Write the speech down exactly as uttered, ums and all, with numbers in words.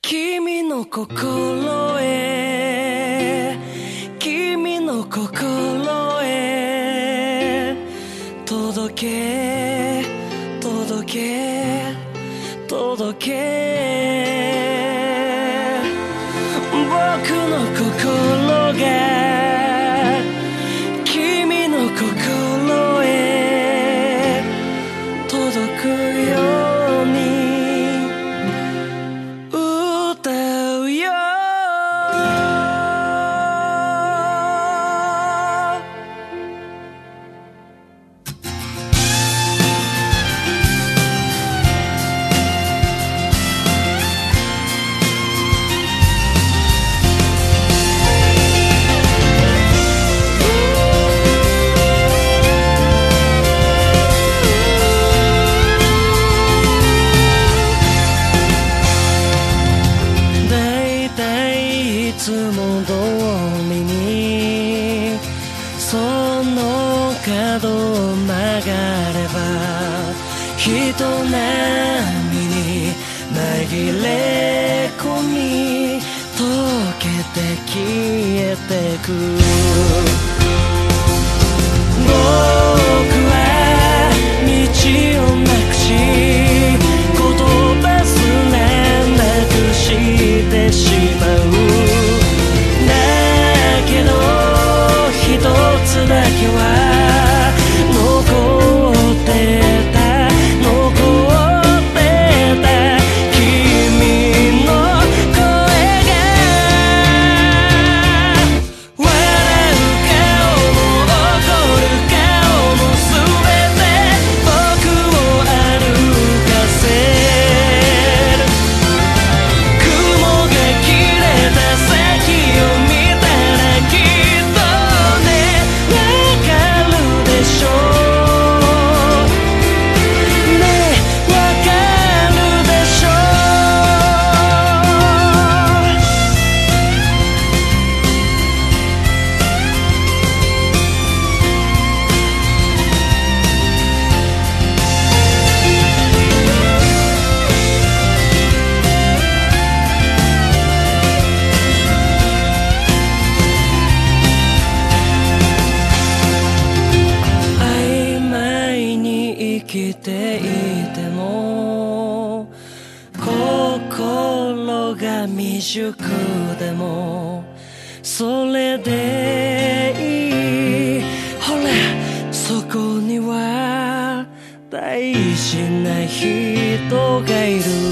君の心へ君の心へ届け届け届け僕の心が君の心へ届くように歌うよいつも通りにその角を曲がれば人波に紛れ込み溶けて消えてく僕は道をなくし言葉すらなくしてしまう一つだけは残ってた残ってた君の声が笑う顔も怒る顔も全て僕を歩かせる雲が切れた先を見たらきっと生きていても心が未熟でもそれでいいほらそこには大事な人がいる